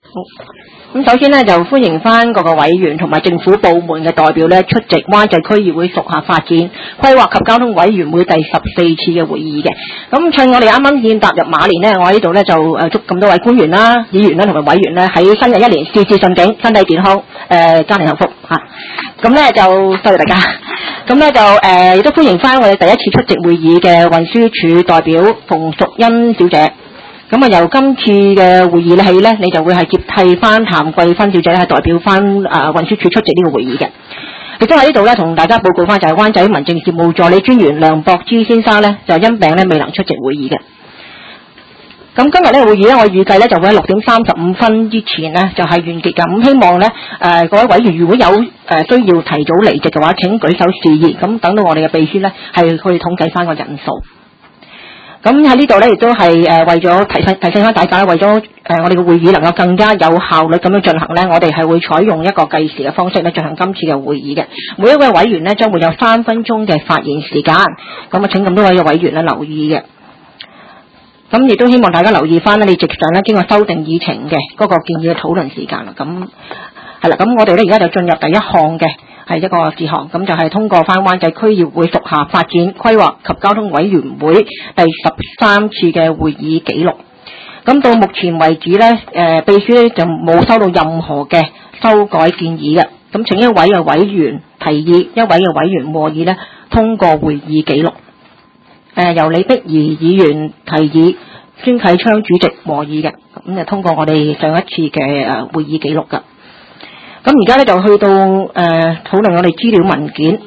咁首先呢，就歡迎翻各個委員同埋政府部門嘅代表呢出席灣仔區議會屬下發展規劃及交通委員會第14次嘅會議嘅。咁趁我哋啱啱先踏入馬年呢，我喺呢度呢就祝咁多位官員啦、議員啦同埋委員呢喺新嘅一年事事順境、身體健康、家庭幸福嚇。咁呢就多謝大家。咁呢就亦都歡迎翻我哋第一次出席會議嘅運輸署代表馮淑欣小姐。咁啊，由今次嘅會議起呢，你就會係接替翻譚桂芬小姐係代表翻運輸署出席呢個會議嘅。亦都喺呢度呢，同大家報告翻就係灣仔民政事務助理專員梁博之先生呢，就因病呢未能出席會議嘅。咁今日呢個會議呢，我預計呢就會喺6點35分之前呢就係完結㗎。咁希望呢各位委員如果有需要提早離席嘅話，請舉手示意。咁等到我哋嘅秘書呢係去統計翻個人數。咁喺呢度呢，亦都係為咗提醒翻大家，為咗我哋嘅會議能夠更加有效率咁樣進行呢，我哋係會採用一個計時嘅方式呢進行今次嘅會議嘅。每一位委員呢將會有3分鐘嘅發言時間，咁啊請咁多位嘅委員呢留意嘅。咁亦都希望大家留意翻呢，你席上呢經過修訂議程嘅嗰個建議嘅討論時間啦。咁係啦，咁我哋呢而家就進入第一項嘅。係一個事項，咁就係通過翻灣仔區議會屬下發展規劃及交通委員會第13次嘅會議記錄。咁到目前為止呢，秘書呢就冇收到任何嘅修改建議嘅。咁請一位嘅委員提議，一位嘅委員和議呢通過會議記錄。由李碧儀議員提議，孫啟昌主席和議嘅，咁就通過我哋上一次嘅會議記錄㗎。咁而家咧就去到討論我哋資料文件，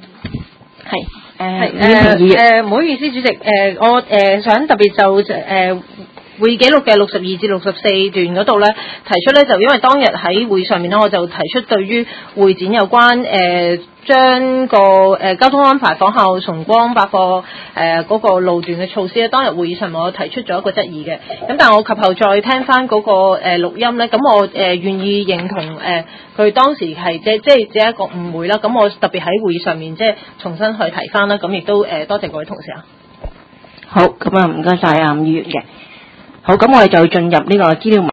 唔好意思，主席，我想特別就會議記錄嘅62至64段嗰度咧提出咧，就因為當日喺會上面咧，我就提出對於會展有關將個交通安排仿效崇光百貨嗰個路段嘅措施咧，當日會議上我提出咗一個質疑嘅。咁但係我及後再聽翻嗰個錄音咧，咁我願意認同佢當時係即係只係一個誤會啦。咁我特別喺會議上面即係重新去提翻啦。咁亦都多謝各位同事啊。 好，咁啊唔該晒啊伍議員嘅。好，咁我哋就進入呢個資料文件。